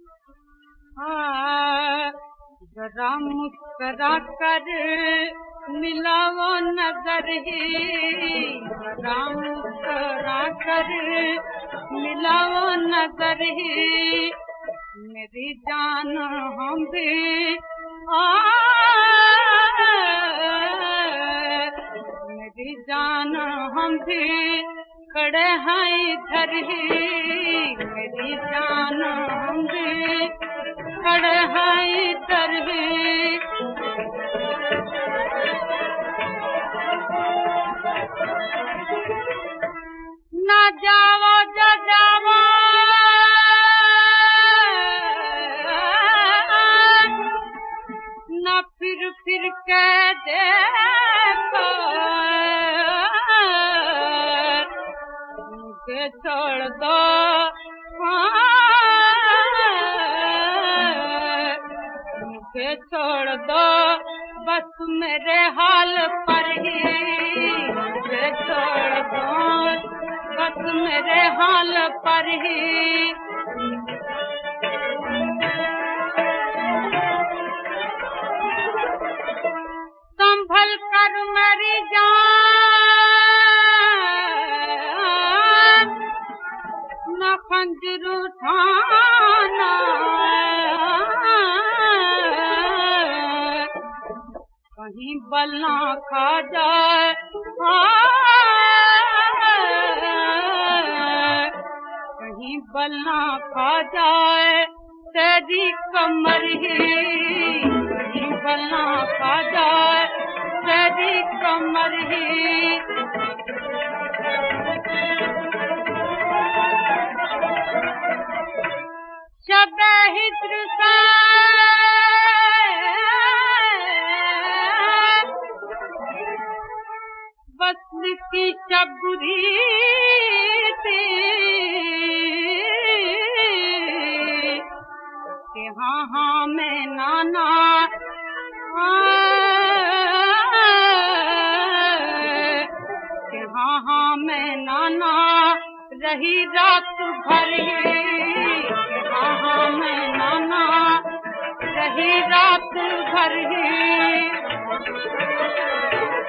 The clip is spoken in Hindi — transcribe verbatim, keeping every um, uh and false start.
जरा मुस्करा कर मिला वो नजर ही, जरा मुस्करा कर मिला वो नजर ही, मेरी जान हम भी आ, मेरी जान हम भी खड़े हैं इधर ही, मेरी जान हम भी खड़े हैं इधर ही। ना जाओ जा जाओ ना फिर फिर के देखो, मुझे छोड़ दो मुझे छोड़ दो बस मेरे हाल पर ही, मुझे छोड़ दो बस मेरे हाल पर ही। संभल कर मेरी जान न खंजर उठाना, कहीं बल ना खा जाए, कहीं बल ना खा जाए तेरी कमर ही, कहीं बल ना खा जाए तेरी कमर ही। शबे हिज्र से वस्ल की शबरी थी कि हाँ हाँ मैं नाना कि हाँ हाँ मैं नाना रही रात भर ही, कि हाँ हाँ मैं नाना रही रात भर ही।